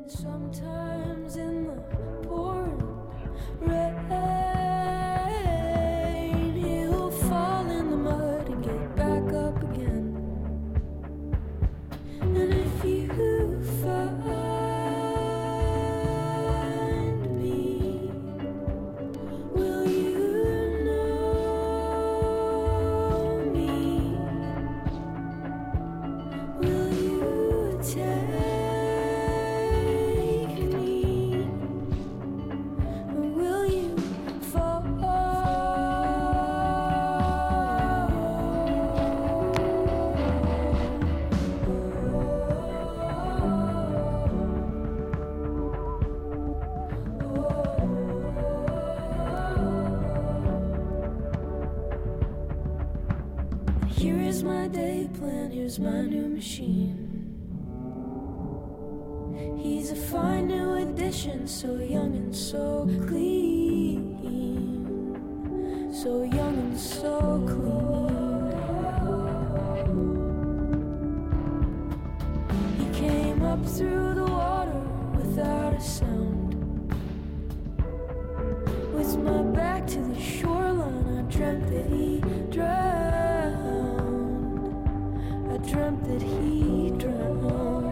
Sometimes in the pouring rain, he'll fall in the mud and get back up again. And if you find me, will you know me? Will you take Here is my day plan, here's my new machine. He's a fine new addition, so young and so clean. So young and so clean. He came up through the water without a sound. With my back to the shoreline, I dreamt that he drowned. I dreamt that he drowned.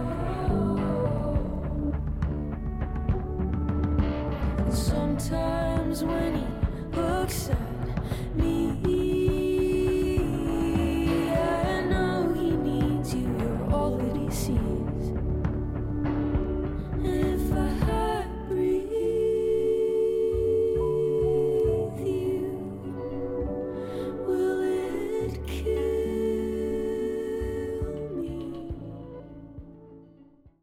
And sometimes when he looks at